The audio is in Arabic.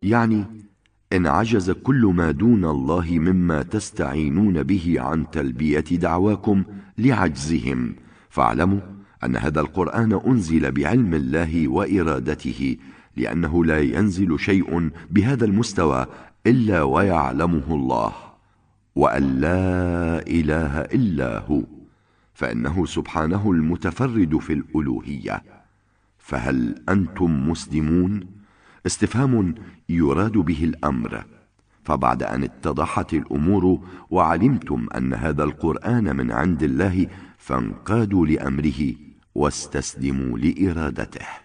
يعني إن عجز كل ما دون الله مما تستعينون به عن تلبية دعواكم لعجزهم، فاعلموا أن هذا القرآن أنزل بعلم الله وإرادته، لأنه لا ينزل شيء بهذا المستوى إلا ويعلمه الله، وأن لا إله إلا هو، فإنه سبحانه المتفرد في الألوهية. فهل أنتم مسلمون؟ استفهام يراد به الأمر، فبعد أن اتضحت الأمور وعلمتم أن هذا القرآن من عند الله فانقادوا لأمره واستسلموا لإرادته.